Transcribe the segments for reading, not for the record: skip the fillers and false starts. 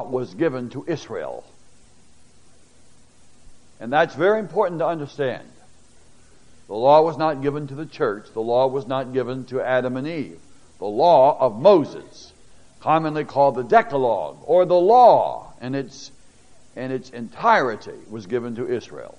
was given to Israel. And that's very important to understand. The law was not given to the church. The law was not given to Adam and Eve. The law of Moses, commonly called the Decalogue, or the law in its entirety, was given to Israel.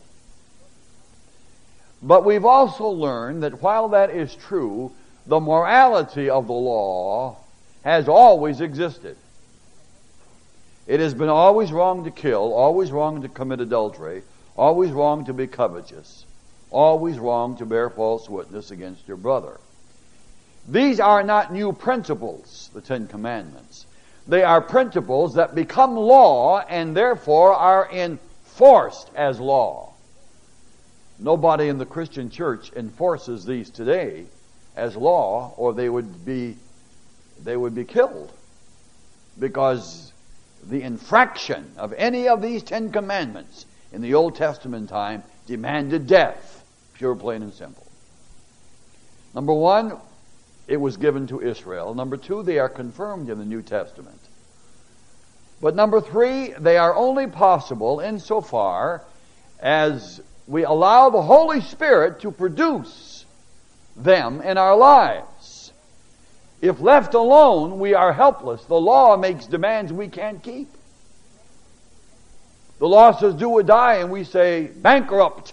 But we've also learned that while that is true, the morality of the law has always existed. It has been always wrong to kill, always wrong to commit adultery, always wrong to be covetous, always wrong to bear false witness against your brother. These are not new principles, the Ten Commandments. They are principles that become law and therefore are enforced as law. Nobody in the Christian church enforces these today as law, or they would be killed. Because the infraction of any of these Ten Commandments in the Old Testament time demanded death, pure, plain, and simple. Number one, it was given to Israel. Number two, they are confirmed in the New Testament. But number three, they are only possible insofar as we allow the Holy Spirit to produce them in our lives. If left alone, we are helpless. The law makes demands we can't keep. The law says do or die, and we say bankrupt.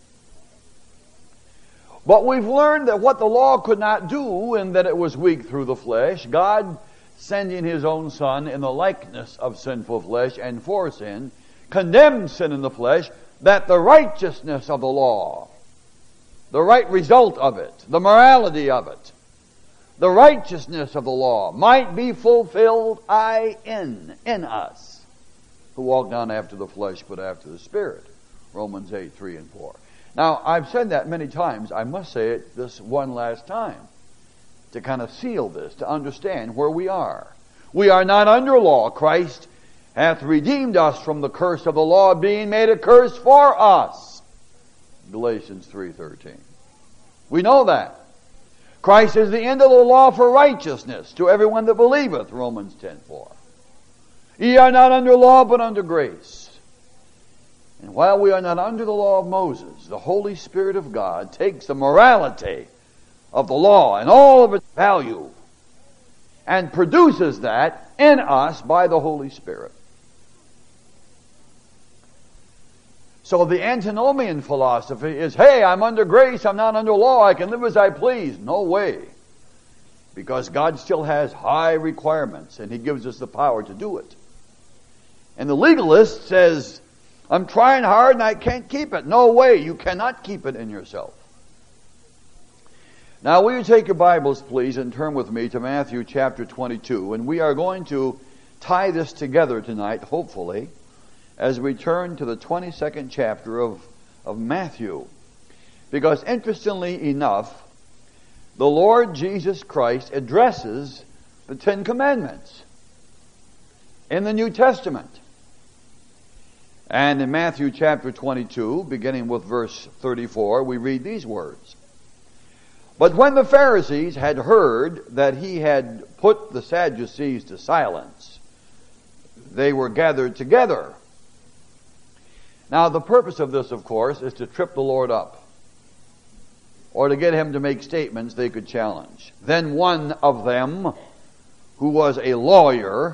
But we've learned that what the law could not do, and that it was weak through the flesh, God sending His own Son in the likeness of sinful flesh and for sin, condemned sin in the flesh, that the righteousness of the law, the right result of it, the morality of it, the righteousness of the law might be fulfilled in us, who walk not after the flesh but after the Spirit. Romans 8, 3 and 4. Now, I've said that many times. I must say it this one last time to kind of seal this, to understand where we are. We are not under law. Christ hath redeemed us from the curse of the law, being made a curse for us. Galatians 3:13. We know that. Christ is the end of the law for righteousness to everyone that believeth. Romans 10:4. Ye are not under law, but under grace. And while we are not under the law of Moses, the Holy Spirit of God takes the morality of the law and all of its value and produces that in us by the Holy Spirit. So the antinomian philosophy is, hey, I'm under grace, I'm not under law, I can live as I please. No way. Because God still has high requirements and He gives us the power to do it. And the legalist says, I'm trying hard and I can't keep it. No way, you cannot keep it in yourself. Now, will you take your Bibles, please, and turn with me to Matthew chapter 22. And we are going to tie this together tonight, hopefully, as we turn to the 22nd chapter of Matthew. Because, interestingly enough, the Lord Jesus Christ addresses the Ten Commandments in the New Testament. And in Matthew chapter 22, beginning with verse 34, we read these words. But when the Pharisees had heard that He had put the Sadducees to silence, they were gathered together. Now, the purpose of this, of course, is to trip the Lord up, or to get Him to make statements they could challenge. Then one of them, who was a lawyer,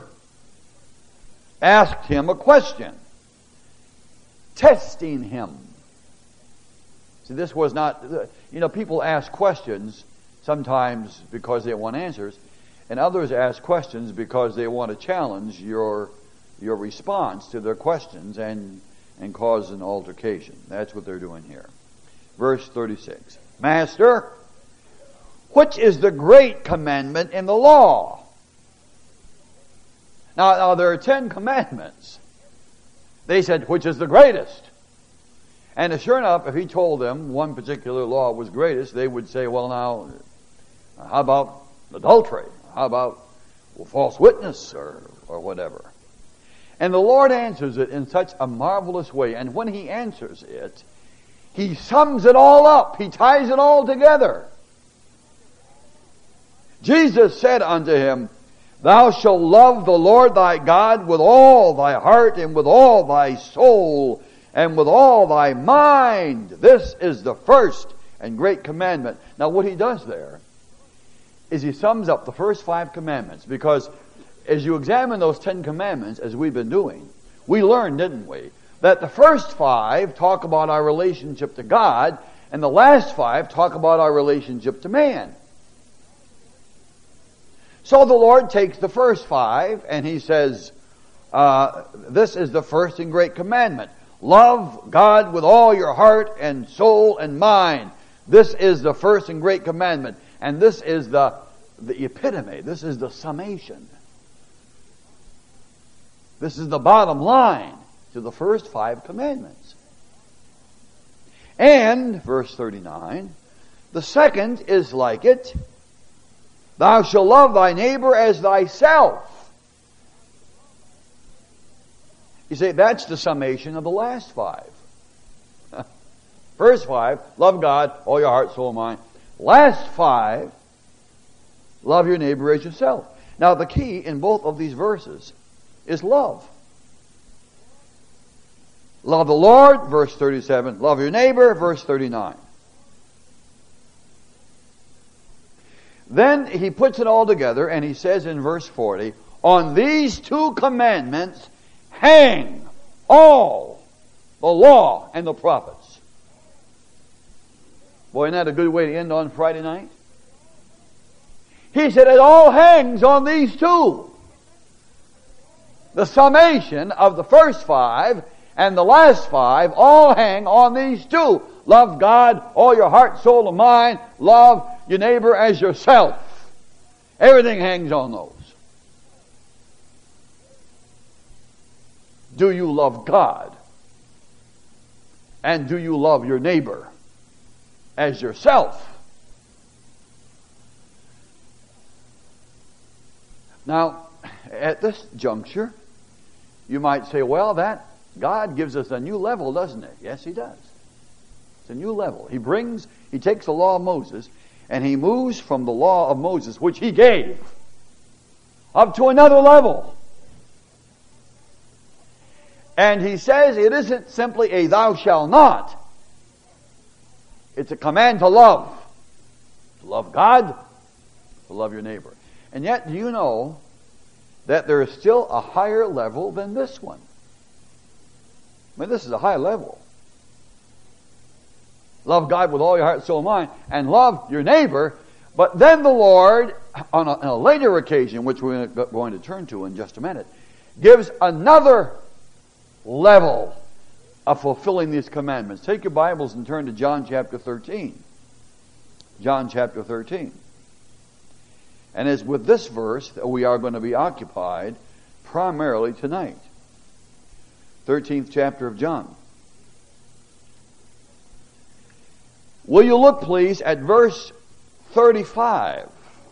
asked Him a question, testing Him. See, this was not, people ask questions sometimes because they want answers, and others ask questions because they want to challenge your response to their questions and cause an altercation. That's what they're doing here. Verse 36. Master, which is the great commandment in the law? Now there are 10 commandments. They said, which is the greatest? And sure enough, if He told them one particular law was greatest, they would say, well now, how about adultery? How about false witness or whatever? And the Lord answers it in such a marvelous way. And when He answers it, He sums it all up. He ties it all together. Jesus said unto him, Thou shalt love the Lord thy God with all thy heart and with all thy soul and with all thy mind. This is the first and great commandment. Now what he does there is he sums up the first 5 commandments, because as you examine those 10 commandments, as we've been doing, we learned, didn't we, that the first 5 talk about our relationship to God, and the last 5 talk about our relationship to man. So the Lord takes the first 5 and he says, this is the first and great commandment. Love God with all your heart and soul and mind. This is the first and great commandment. And this is the epitome. This is the summation. This is the bottom line to the first 5 commandments. And, verse 39, the second is like it. Thou shalt love thy neighbor as thyself. You say, that's the summation of the last 5. First 5, love God, all your heart, soul, and mind. Last 5, love your neighbor as yourself. Now the key in both of these verses is love. Love the Lord, verse 37. Love your neighbor, verse 39. Then he puts it all together and he says in verse 40, on these 2 commandments hang all the law and the prophets. Boy, isn't that a good way to end on Friday night? He said it all hangs on these 2. The summation of the first 5 and the last 5 all hang on these 2. Love God, all your heart, soul, and mind. Love your neighbor as yourself. Everything hangs on those. Do you love God? And do you love your neighbor as yourself? Now, at this juncture, you might say, well, that God gives us a new level, doesn't it? Yes, He does. It's a new level. He takes the law of Moses, and He moves from the law of Moses, which He gave, up to another level. And He says it isn't simply a thou shalt not. It's a command to love. To love God, to love your neighbor. And yet, do you know that there is still a higher level than this one? I mean, this is a high level. Love God with all your heart, soul, and mind, and love your neighbor. But then the Lord, on a later occasion, which we're going to turn to in just a minute, gives another level of fulfilling these commandments. Take your Bibles and turn to John chapter 13. John chapter 13. And it's with this verse that we are going to be occupied primarily tonight. 13th chapter of John. Will you look, please, at verse 35?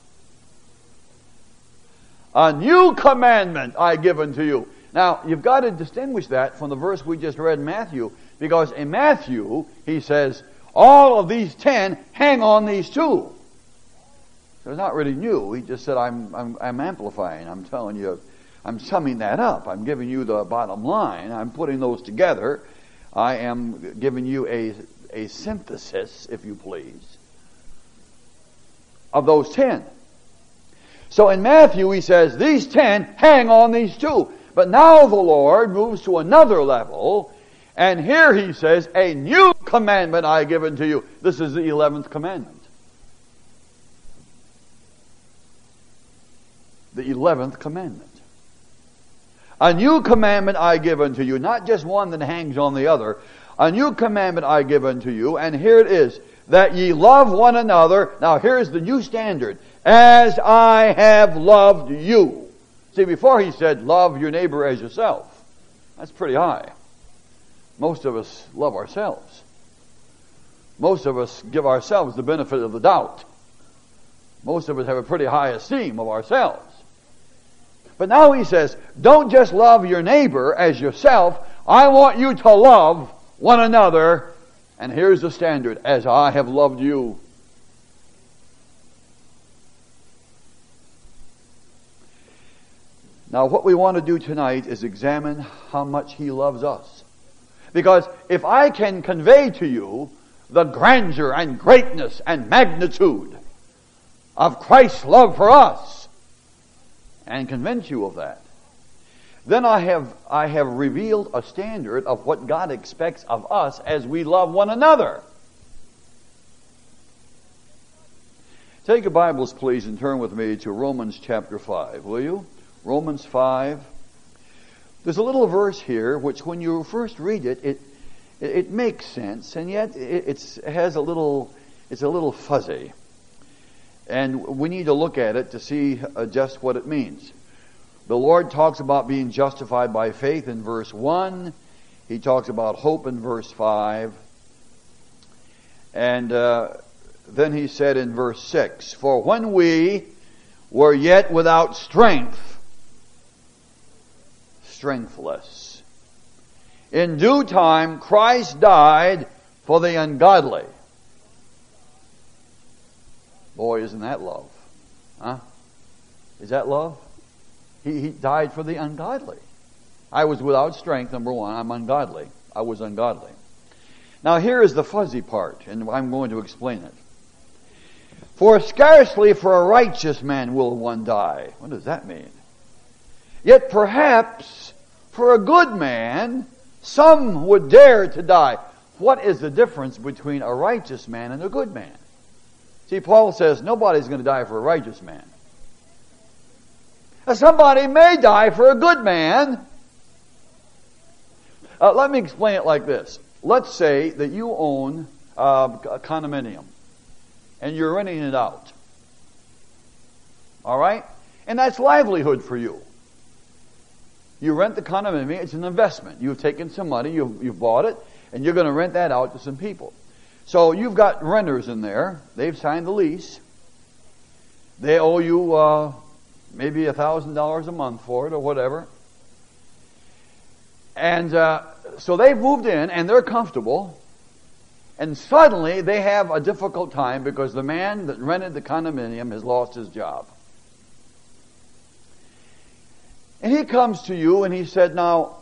A new commandment I give unto you. Now, you've got to distinguish that from the verse we just read in Matthew, because in Matthew, he says, all of these 10 hang on these 2. So it's not really new. He just said, I'm amplifying. I'm telling you, I'm summing that up. I'm giving you the bottom line. I'm putting those together. I am giving you a synthesis, if you please, of those 10. So in Matthew, he says, these 10 hang on these 2. But now the Lord moves to another level, and here he says, a new commandment I give unto you. This is the 11th commandment. The 11th commandment. A new commandment I give unto you, not just one that hangs on the other. A new commandment I give unto you, and here it is, that ye love one another. Now here's the new standard. As I have loved you. See, before he said, love your neighbor as yourself. That's pretty high. Most of us love ourselves. Most of us give ourselves the benefit of the doubt. Most of us have a pretty high esteem of ourselves. But now he says, don't just love your neighbor as yourself. I want you to love one another. And here's the standard, as I have loved you. Now, what we want to do tonight is examine how much He loves us. Because if I can convey to you the grandeur and greatness and magnitude of Christ's love for us, and convince you of that, then I have revealed a standard of what God expects of us as we love one another. Take your Bibles, please, and turn with me to Romans chapter 5, will you? Romans 5. There's a little verse here which, when you first read it, it makes sense, and yet it's a little fuzzy. And we need to look at it to see just what it means. The Lord talks about being justified by faith in verse 1. He talks about hope in verse 5. And then he said in verse 6, "For when we were yet without strength, strengthless, in due time Christ died for the ungodly." Boy, isn't that love? Huh? Is that love? He died for the ungodly. I was without strength, number one. I'm ungodly. I was ungodly. Now here is the fuzzy part, and I'm going to explain it. "For scarcely for a righteous man will one die." What does that mean? "Yet perhaps for a good man some would dare to die." What is the difference between a righteous man and a good man? See, Paul says nobody's going to die for a righteous man. Now, somebody may die for a good man. Let me explain it like this. Let's say that you own a condominium and you're renting it out. All right? And that's livelihood for you. You rent the condominium. It's an investment. You've taken some money, you've bought it, and you're going to rent that out to some people. So you've got renters in there. They've signed the lease. They owe you maybe $1,000 a month for it or whatever. And so they've moved in and they're comfortable. And suddenly they have a difficult time because the man that rented the condominium has lost his job. And he comes to you and he said, "Now,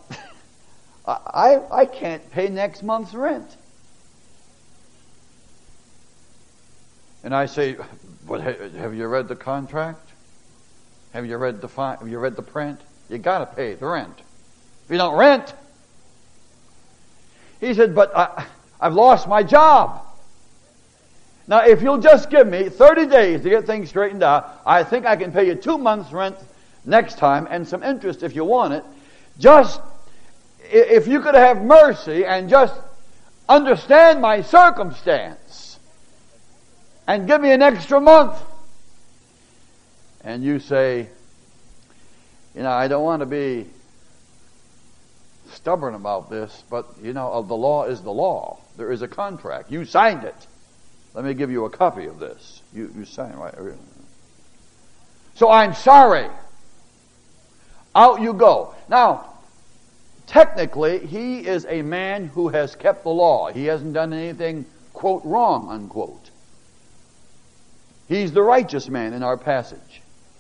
I can't pay next month's rent." And I say, "But have you read the contract? Have you read the print? You got to pay the rent. If you don't rent," he said, "But I've lost my job. Now, if you'll just give me 30 days to get things straightened out, I think I can pay you 2 months' rent next time and some interest if you want it. Just if you could have mercy and just understand my circumstance and give me an extra month." And you say, "I don't want to be stubborn about this, but the law is the law. There is a contract. You signed it. Let me give you a copy of this. You signed, right? So I'm sorry." Out you go. Now, technically, he is a man who has kept the law. He hasn't done anything, quote, wrong, unquote. He's the righteous man in our passage.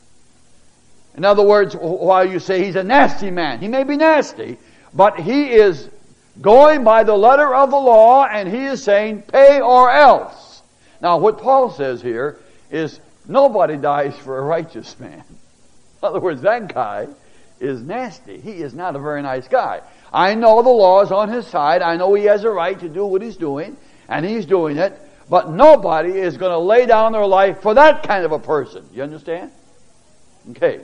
In other words, while you say he's a nasty man, he may be nasty, but he is going by the letter of the law, and he is saying, pay or else. Now, what Paul says here is nobody dies for a righteous man. In other words, that guy is nasty. He is not a very nice guy. I know the law is on his side. I know he has a right to do what he's doing, and he's doing it, but nobody is going to lay down their life for that kind of a person. You understand? Okay.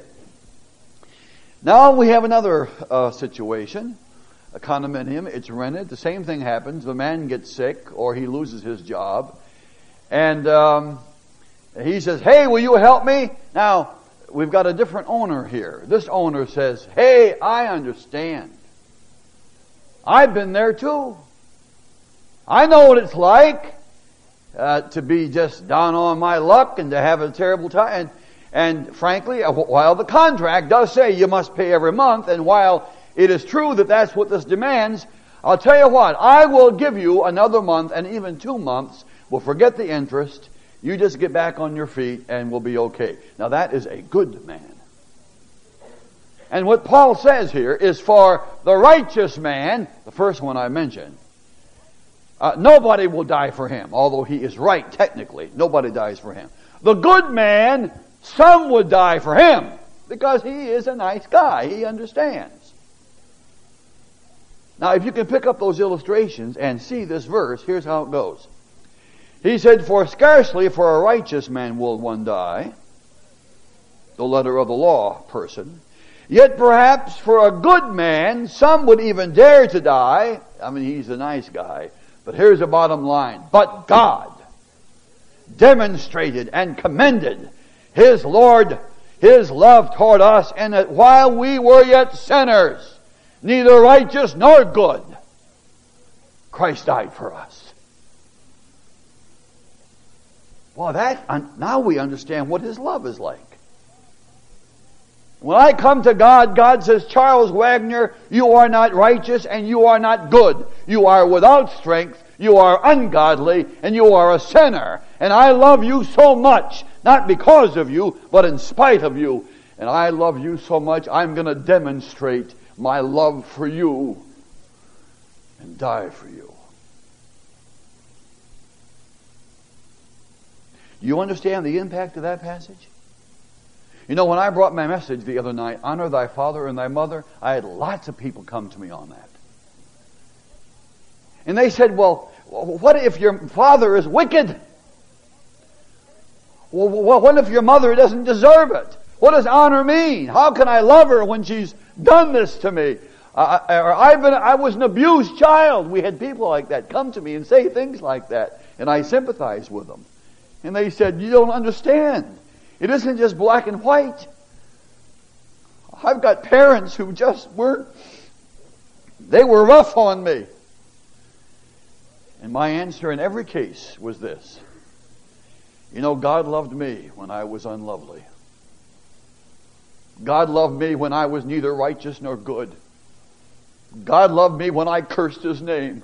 Now we have another situation. A condominium, it's rented. The same thing happens. The man gets sick or he loses his job. And he says, "Hey, will you help me?" Now, we've got a different owner here. This owner says, "Hey, I understand. I've been there too. I know what it's like to be just down on my luck and to have a terrible time. And frankly, while the contract does say you must pay every month, and while it is true that that's what this demands, I'll tell you what, I will give you another month and even 2 months. We'll forget the interest. You just get back on your feet and we'll be okay." Now that is a good man. And what Paul says here is for the righteous man, the first one I mentioned, nobody will die for him, although he is right technically. Nobody dies for him. The good man, some would die for him because he is a nice guy. He understands. Now, if you can pick up those illustrations and see this verse, here's how it goes. He said, for scarcely for a righteous man will one die, the letter of the law person. Yet perhaps for a good man, some would even dare to die. I mean, he's a nice guy. But here's the bottom line. But God demonstrated and commended His love toward us, and that while we were yet sinners, neither righteous nor good, Christ died for us. Well, now we understand what His love is like. When I come to God, God says, Charles Wagner, you are not righteous and you are not good. You are without strength, you are ungodly, and you are a sinner. And I love you so much, not because of you, but in spite of you. And I love you so much, I'm going to demonstrate my love for you and die for you. You understand the impact of that passage? You know, when I brought my message the other night, honor thy father and thy mother, I had lots of people come to me on that. And they said, well, what if your father is wicked? Well, what if your mother doesn't deserve it? What does honor mean? How can I love her when she's done this to me? I was an abused child. We had people like that come to me and say things like that. And I sympathize with them. And they said, you don't understand. It isn't just black and white. I've got parents who they were rough on me. And my answer in every case was this. You know, God loved me when I was unlovely. God loved me when I was neither righteous nor good. God loved me when I cursed His name.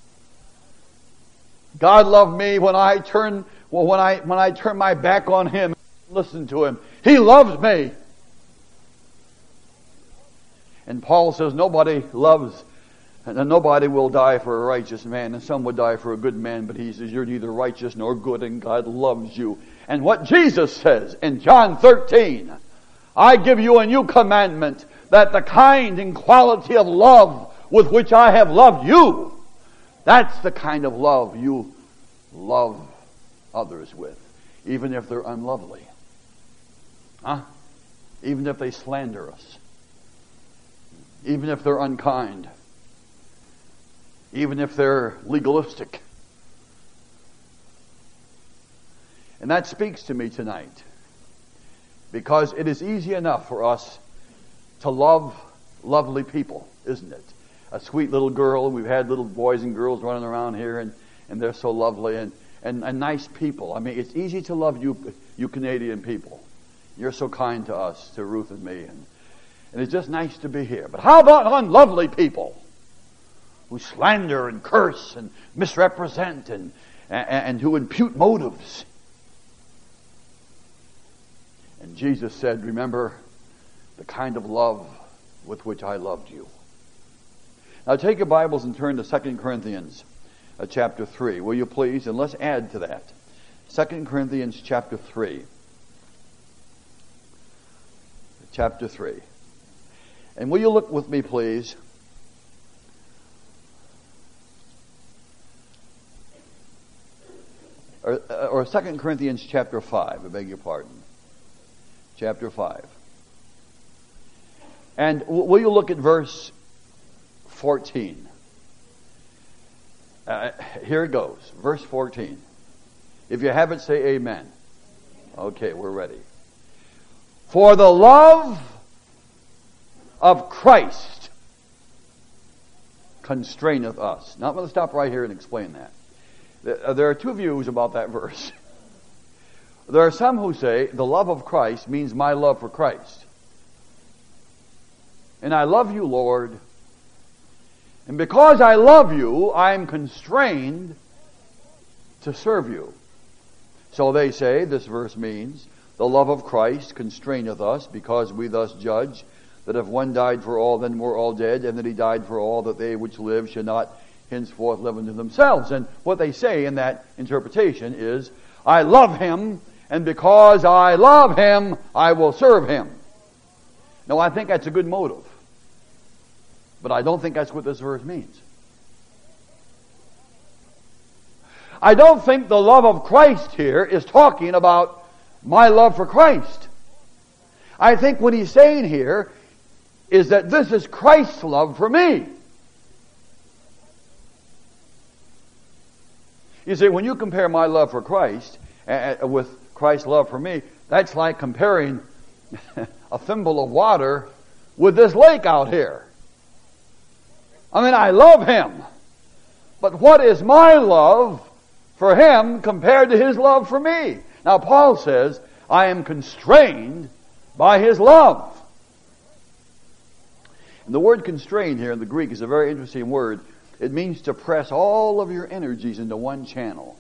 God loved me when I turned my back on Him and listened to Him. He loved me. And Paul says nobody loves, and nobody will die for a righteous man, and some would die for a good man, but he says you're neither righteous nor good, and God loves you. And what Jesus says in John 13, I give you a new commandment, that the kind and quality of love with which I have loved you, that's the kind of love you love others with, even if they're unlovely. Even if they slander us. Even if they're unkind. Even if they're legalistic. And that speaks to me tonight. Because it is easy enough for us to love lovely people, isn't it? A sweet little girl. We've had little boys and girls running around here, and they're so lovely, and nice people. I mean, it's easy to love you Canadian people. You're so kind to us, to Ruth and me, and it's just nice to be here. But how about unlovely people who slander and curse and misrepresent and who impute motives? And Jesus said, remember the kind of love with which I loved you. Now take your Bibles and turn to 2 Corinthians chapter 3, will you please? And let's add to that. 2 Corinthians chapter 3. Chapter 3. And will you look with me, please? Or 2 Corinthians chapter 5, I beg your pardon. Chapter 5. And will you look at verse 14? Here it goes. Verse 14. If you have it, say amen. Okay, we're ready. For the love of Christ constraineth us. Now I'm going to stop right here and explain that. There are two views about that verse. There are some who say the love of Christ means my love for Christ. And I love you, Lord. And because I love you, I'm constrained to serve you. So they say this verse means the love of Christ constraineth us, because we thus judge that if one died for all, then we're all dead, and that he died for all, that they which live should not henceforth live unto themselves. And what they say in that interpretation is, I love him, and because I love him, I will serve him. Now, I think that's a good motive. But I don't think that's what this verse means. I don't think the love of Christ here is talking about my love for Christ. I think what he's saying here is that this is Christ's love for me. You see, when you compare my love for Christ with Christ's love for me, that's like comparing a thimble of water with this lake out here. I mean, I love him. But what is my love for him compared to his love for me? Now, Paul says, I am constrained by his love. And the word constrained here in the Greek is a very interesting word. It means to press all of your energies into one channel.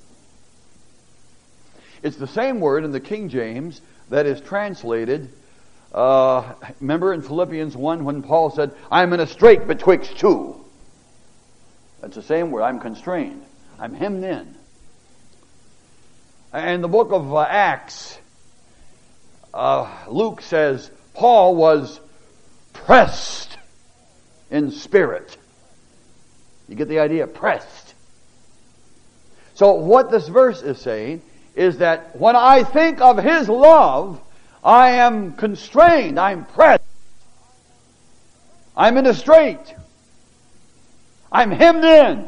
It's the same word in the King James that is translated, remember in Philippians 1 when Paul said, I'm in a strait betwixt two. That's the same word. I'm constrained. I'm hemmed in. And the book of Acts, Luke says, Paul was pressed in spirit. You get the idea? Pressed. So what this verse is saying is that when I think of his love, I am constrained. I'm pressed. I'm in a strait. I'm hemmed in.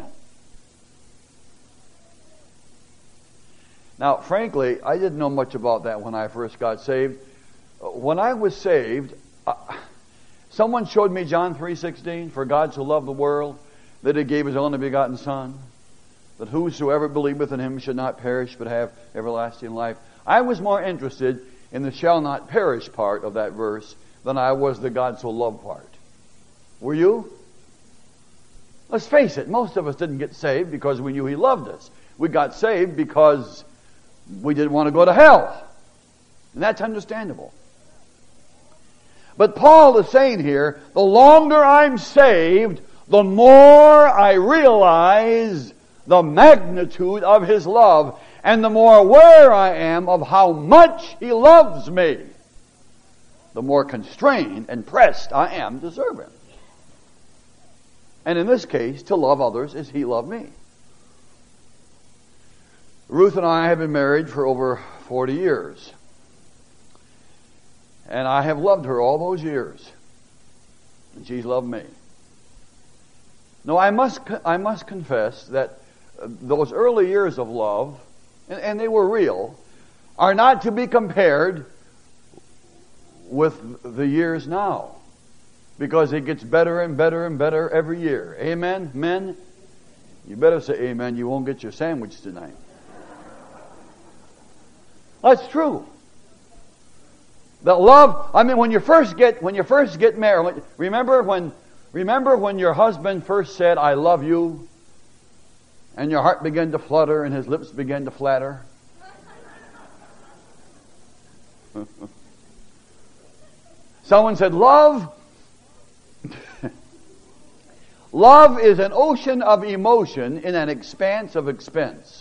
Now, frankly, I didn't know much about that when I first got saved. When I was saved, someone showed me John 3:16, for God so loved the world that he gave his only begotten Son, that whosoever believeth in him should not perish but have everlasting life. I was more interested in the shall not perish part of that verse than I was the God so loved part. Were you? Let's face it, most of us didn't get saved because we knew he loved us. We got saved because we didn't want to go to hell. And that's understandable. But Paul is saying here, the longer I'm saved, the more I realize the magnitude of his love, and the more aware I am of how much he loves me, the more constrained and pressed I am to serve him. And in this case, to love others as he loved me. Ruth and I have been married for over 40 years. And I have loved her all those years. And she's loved me. No, I must confess that those early years of love, and they were real, are not to be compared with the years now. Because it gets better and better and better every year. Amen? Men? You better say amen. You won't get your sandwich tonight. That's true. The love, I mean, when you first get married, remember when your husband first said, I love you, and your heart began to flutter and his lips began to flatter? Someone said, love is an ocean of emotion in an expanse of expense.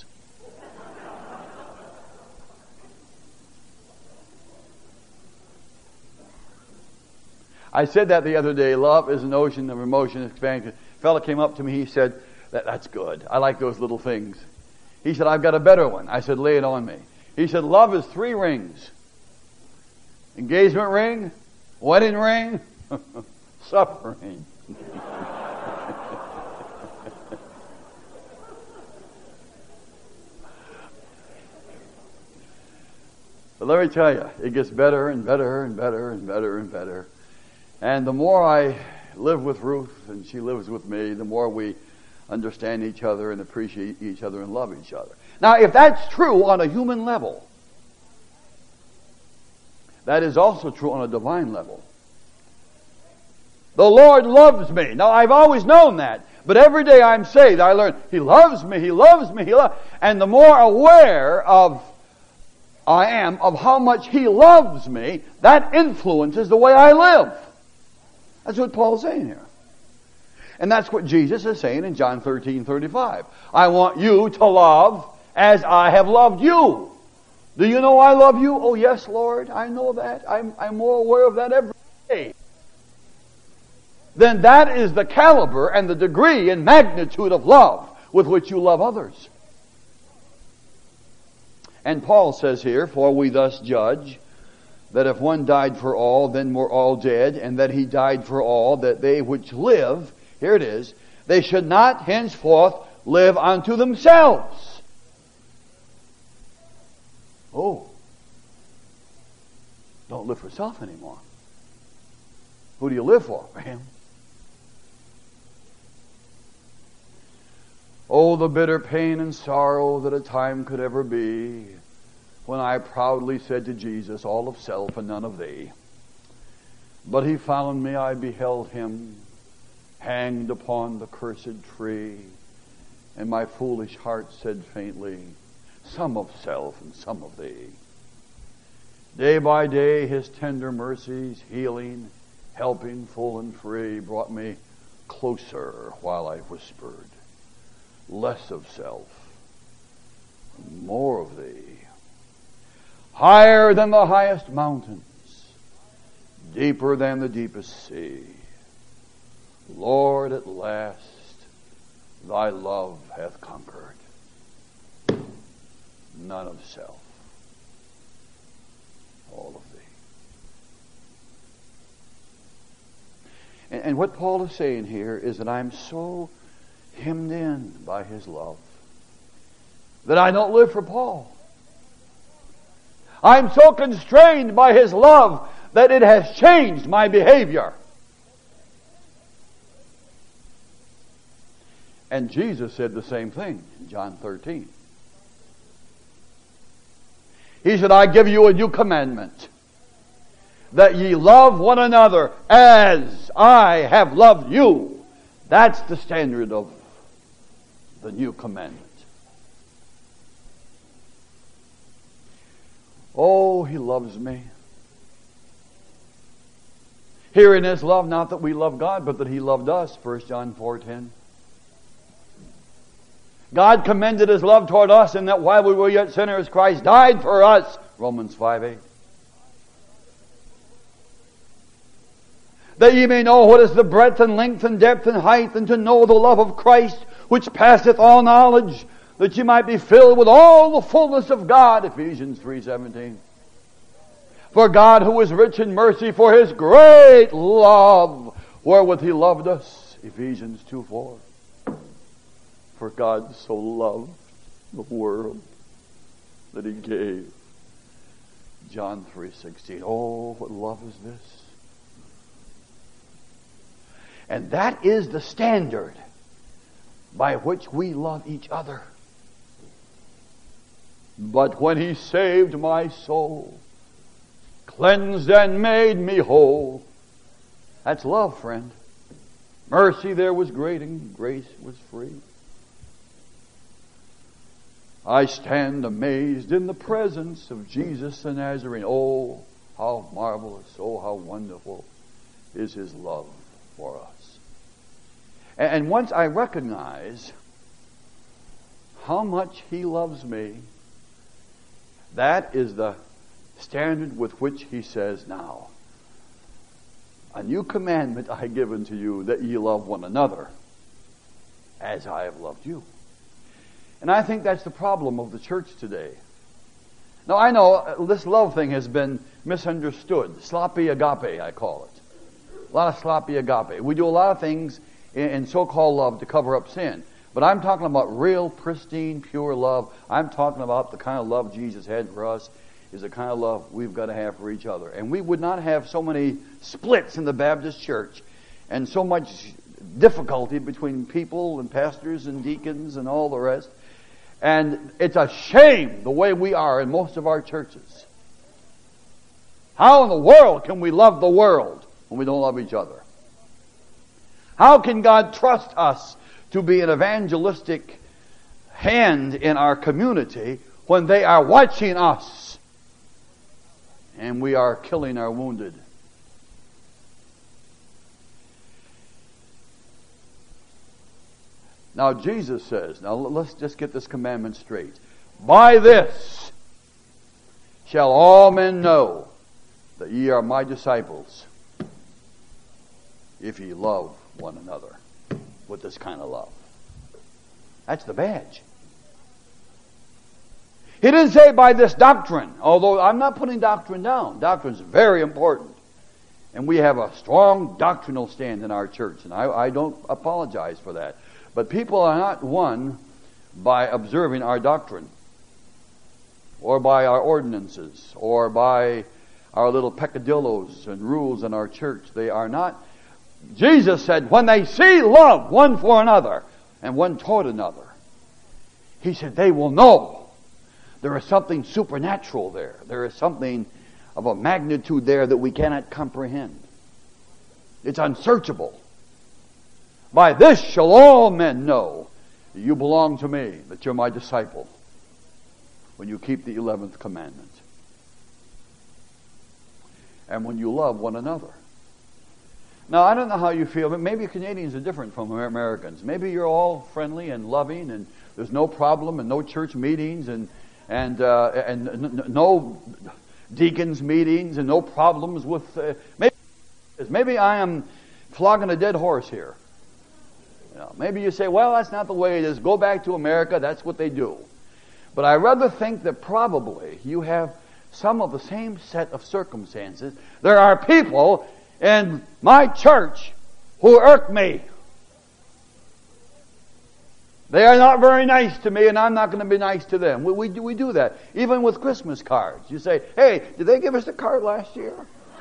I said that the other day. Love is an ocean of emotion and expansion. A fellow came up to me. He said, that's good. I like those little things. He said, I've got a better one. I said, lay it on me. He said, love is 3 rings. Engagement ring, wedding ring, suffering. But let me tell you, it gets better and better and better and better and better. And the more I live with Ruth and she lives with me, the more we understand each other and appreciate each other and love each other. Now, if that's true on a human level, that is also true on a divine level. The Lord loves me. Now, I've always known that. But every day I'm saved, I learn He loves me, He loves me, He loves me. And the more aware I am of how much He loves me, that influences the way I live. That's what Paul's saying here. And that's what Jesus is saying in John 13:35. I want you to love as I have loved you. Do you know I love you? Oh yes, Lord, I know that. I'm more aware of that every day. Then that is the caliber and the degree and magnitude of love with which you love others. And Paul says here, for we thus judge that if one died for all, then we're all dead, and that he died for all, that they which live, here it is, they should not henceforth live unto themselves. Oh, don't live for self anymore. Who do you live for? For Him. Oh, the bitter pain and sorrow that a time could ever be when I proudly said to Jesus, all of self and none of thee. But He found me, I beheld Him hanged upon the cursed tree, and my foolish heart said faintly, some of self and some of thee. Day by day His tender mercies, healing, helping, full and free, brought me closer while I whispered, less of self, more of thee. Higher than the highest mountains, deeper than the deepest sea. Lord, at last, thy love hath conquered. None of self, all of thee. And what Paul is saying here is that I'm so hemmed in by His love that I don't live for Paul. I'm so constrained by His love that it has changed my behavior. And Jesus said the same thing in John 13. He said, I give you a new commandment, that ye love one another as I have loved you. That's the standard of the new commandment. Oh, He loves me. Herein is love, not that we love God, but that He loved us, 1 John 4:10. God commended His love toward us in that while we were yet sinners, Christ died for us, Romans 5:8. That ye may know what is the breadth and length and depth and height, and to know the love of Christ, which passeth all knowledge, that ye might be filled with all the fullness of God, Ephesians 3:17. For God, who is rich in mercy, for His great love, wherewith He loved us, Ephesians 2:4. For God so loved the world that He gave, John 3:16. Oh, what love is this? And that is the standard by which we love each other. But when He saved my soul, cleansed and made me whole, that's love, friend. Mercy there was great and grace was free. I stand amazed in the presence of Jesus the Nazarene. Oh, how marvelous, oh, how wonderful is His love for us. And once I recognize how much He loves me, that is the standard with which He says, now, a new commandment I give unto you, that ye love one another as I have loved you. And I think that's the problem of the church today. Now, I know this love thing has been misunderstood. Sloppy agape, I call it. A lot of sloppy agape. We do a lot of things in so-called love to cover up sin. But I'm talking about real, pristine, pure love. I'm talking about the kind of love Jesus had for us is the kind of love we've got to have for each other. And we would not have so many splits in the Baptist church and so much difficulty between people and pastors and deacons and all the rest. And it's a shame the way we are in most of our churches. How in the world can we love the world when we don't love each other? How can God trust us to be an evangelistic hand in our community when they are watching us and we are killing our wounded? Now Jesus says, now let's just get this commandment straight. By this shall all men know that ye are my disciples, if ye love one another with this kind of love. That's the badge. He didn't say by this doctrine, although I'm not putting doctrine down. Doctrine's very important. And we have a strong doctrinal stand in our church, and I don't apologize for that. But people are not won by observing our doctrine, or by our ordinances, or by our little peccadillos and rules in our church. They are not. Jesus said, when they see love one for another and one toward another, He said, they will know there is something supernatural there. There is something of a magnitude there that we cannot comprehend. It's unsearchable. By this shall all men know that you belong to me, that you're my disciple, when you keep the 11th commandment. And when you love one another. Now, I don't know how you feel, but maybe Canadians are different from Americans. Maybe you're all friendly and loving, and there's no problem, and no church meetings, and no deacons meetings, and no problems with. Maybe I am flogging a dead horse here. You know, maybe you say, well, that's not the way it is. Go back to America. That's what they do. But I rather think that probably you have some of the same set of circumstances. There are people in my church who irk me. They are not very nice to me, and I'm not going to be nice to them. We do that. Even with Christmas cards. You say, hey, did they give us a card last year?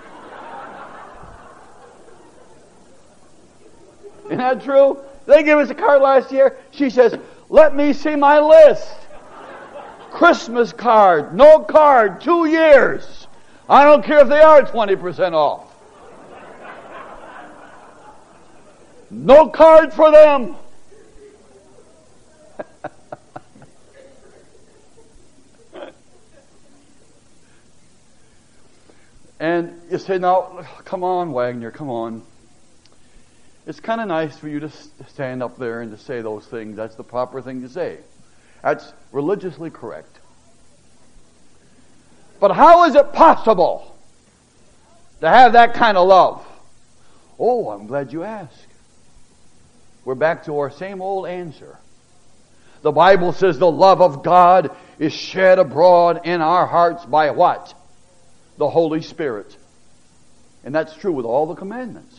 Isn't that true? They gave us a card last year. She says, let me see my list. Christmas card, no card, 2 years. I don't care if they are 20% off. No card for them. And you say, now, come on, Wagner, come on. It's kind of nice for you to stand up there and to say those things. That's the proper thing to say. That's religiously correct. But how is it possible to have that kind of love? Oh, I'm glad you asked. We're back to our same old answer. The Bible says the love of God is shed abroad in our hearts by what? The Holy Spirit. And that's true with all the commandments.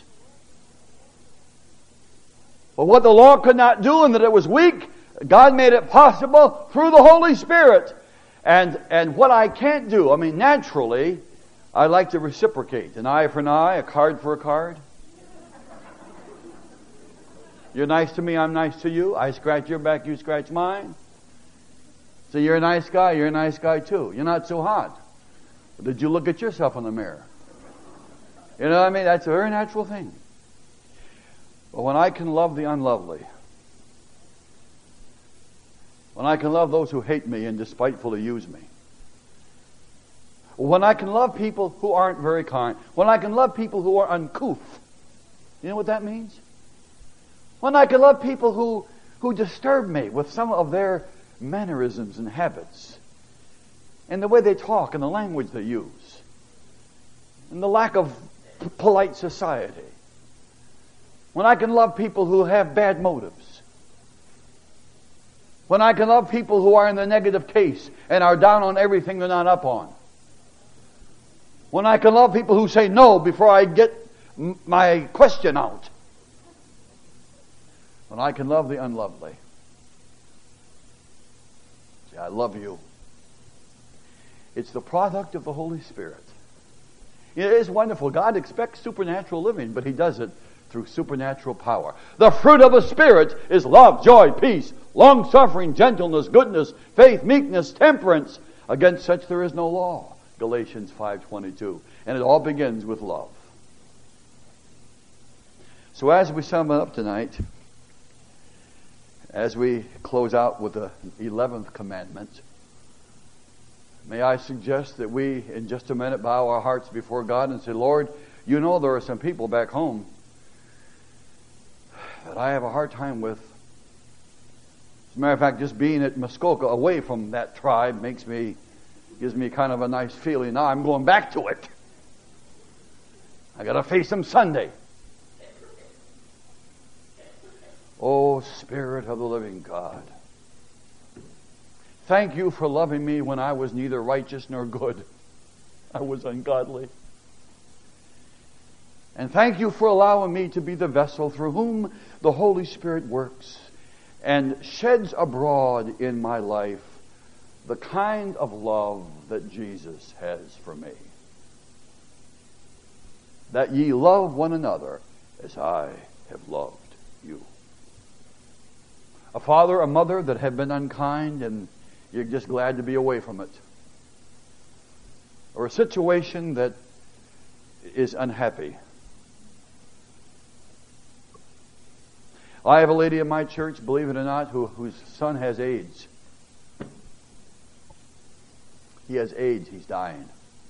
But what the law could not do, and that it was weak, God made it possible through the Holy Spirit. And what I can't do, naturally, I like to reciprocate. An eye for an eye, a card for a card. You're nice to me, I'm nice to you. I scratch your back, you scratch mine. So you're a nice guy too. You're not so hot. Did you look at yourself in the mirror? You know what I mean? That's a very natural thing. But when I can love the unlovely, when I can love those who hate me and despitefully use me, when I can love people who aren't very kind, when I can love people who are uncouth, you know what that means? When I can love people who disturb me with some of their mannerisms and habits, and the way they talk and the language they use, and the lack of polite society. When I can love people who have bad motives. When I can love people who are in the negative case and are down on everything they're not up on. When I can love people who say no before I get my question out. When I can love the unlovely. Say, I love you. It's the product of the Holy Spirit. It is wonderful. God expects supernatural living, but He does it through supernatural power. The fruit of the Spirit is love, joy, peace, long-suffering, gentleness, goodness, faith, meekness, temperance. Against such there is no law. Galatians 5:22. And it all begins with love. So as we sum it up tonight, as we close out with the 11th commandment, may I suggest that we, in just a minute, bow our hearts before God and say, Lord, you know there are some people back home that I have a hard time with. As a matter of fact, just being at Muskoka away from that tribe gives me kind of a nice feeling. Now I'm going back to it. I got to face them Sunday. Oh, Spirit of the living God. Thank you for loving me when I was neither righteous nor good. I was ungodly. And thank you for allowing me to be the vessel through whom the Holy Spirit works and sheds abroad in my life the kind of love that Jesus has for me. That ye love one another as I have loved you. A father, a mother that have been unkind and you're just glad to be away from it. Or a situation that is unhappy. I have a lady in my church, believe it or not, whose son has AIDS. He has AIDS. He's dying.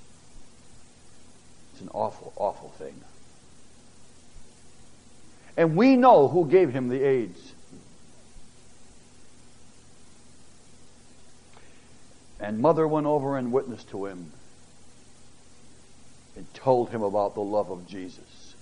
It's an awful, awful thing. And we know who gave him the AIDS. And mother went over and witnessed to him and told him about the love of Jesus.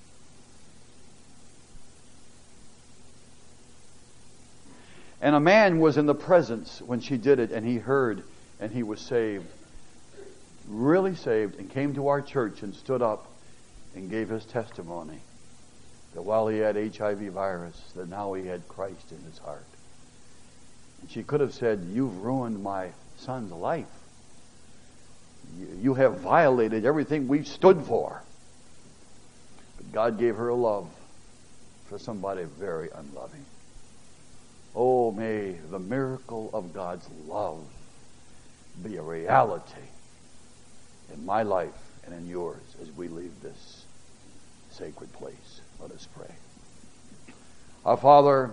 And a man was in the presence when she did it, and he heard, and he was saved. Really saved, and came to our church and stood up and gave his testimony that while he had HIV virus, that now he had Christ in his heart. And she could have said, "You've ruined my son's life. You have violated everything we've stood for." But God gave her a love for somebody very unloving. Oh, may the miracle of God's love be a reality in my life and in yours as we leave this sacred place. Let us pray. Our Father,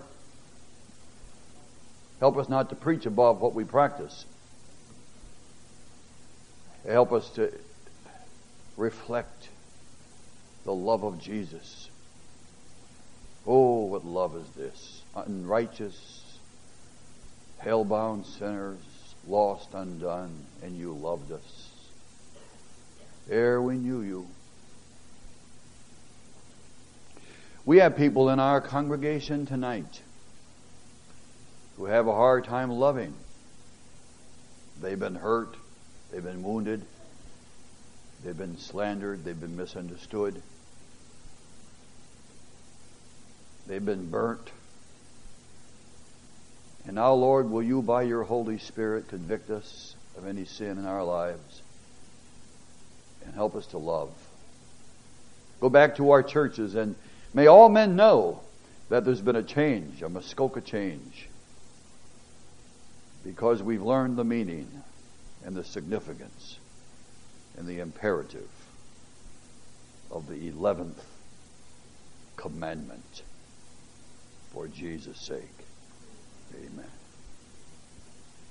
help us not to preach above what we practice. Help us to reflect the love of Jesus. Oh, what love is this? Unrighteous, hell-bound sinners, lost, undone, and you loved us. Ere we knew you. We have people in our congregation tonight who have a hard time loving. They've been hurt. They've been wounded. They've been slandered. They've been misunderstood. They've been burnt. And now, Lord, will you, by your Holy Spirit, convict us of any sin in our lives and help us to love. Go back to our churches, and may all men know that there's been a change, a Muskoka change, because we've learned the meaning and the significance and the imperative of the 11th commandment for Jesus' sake. Amen.